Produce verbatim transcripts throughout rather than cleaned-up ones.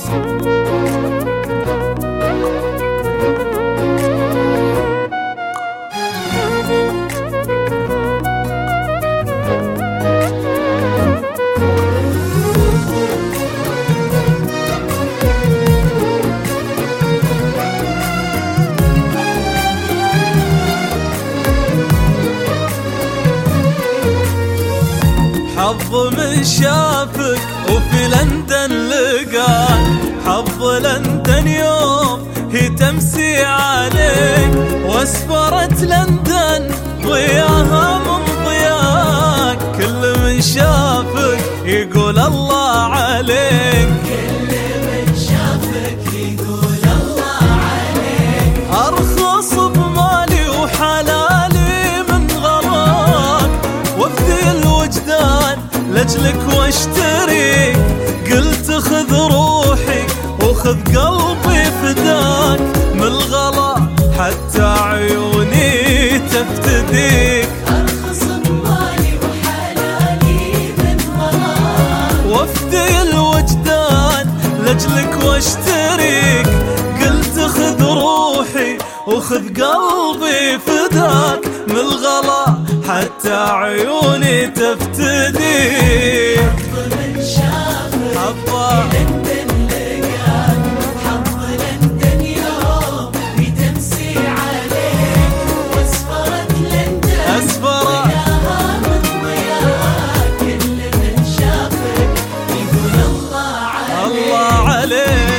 حظ من شافك وفي لندن لقاك، حظ لندن يوم هي تمسي عليك، واسفرت لندن ضياها من ضياك، كل من شافك يقول الله عليك، كل من شافك يقول الله عليك. أرخص بمالي وحلالي من غراك، وافدي الوجدان لجلك واشتريك، قلت خذ روحي وخذ قلبي فداك، من الغلا حتى عيوني تفتديك، أرخص بمالي وحلالي من غراك، وافدي الوجدان لجلك واشتريك، قلت خذ روحي وخذ قلبي فداك، من الغلا حتى عيوني تفتديك. حظ من شافك حظ لندن لقاك، حظ لندن يوم بتمسي عليك، واسفرت لندن أسفرت ضياها من ضياك، كل من شافك يقول الله عليك. الله عليك.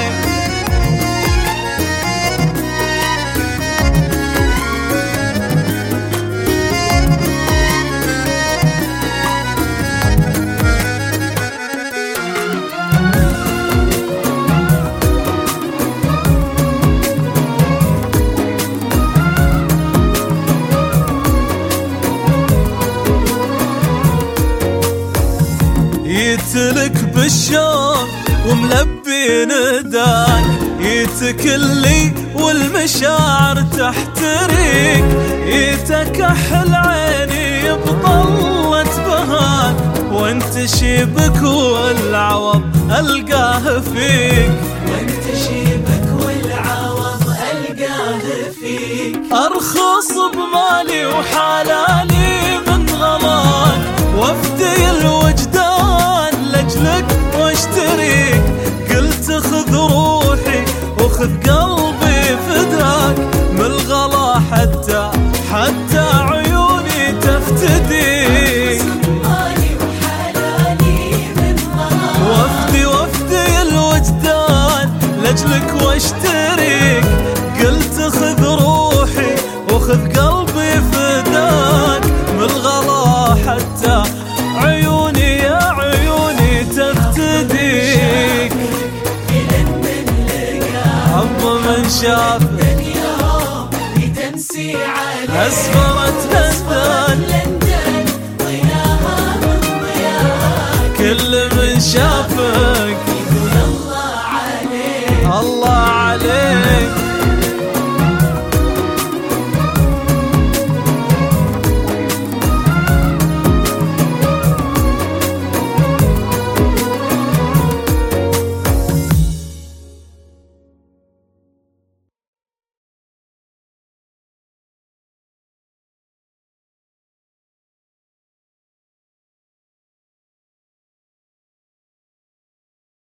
يتلك بالشوق وملبي نداك، يتكلي والمشاعر تحتريك، يتكحل عيني بطلة بهاك، وانت شيبك والعوض القاه فيك، وانت شيبك والعوض القاه فيك، ارخص بمالي وحلالي من غلاك، وافدي الوجدان لجلك واشتريك، قلت خذ روحي وخذ قلبي فداك، من الغلا حتى حتى عيوني تفتديك، مالي وحلالي من غراك، وافدي وافدي الوجدان لجلك واشتريك، قلت خذ روحي وخذ قلبي فداك، من الغلا حتى عيوني يا عيوني تفتديك. في لندن لقاك، حظ من شافك لندن يوم بتمسي عليك، أسفر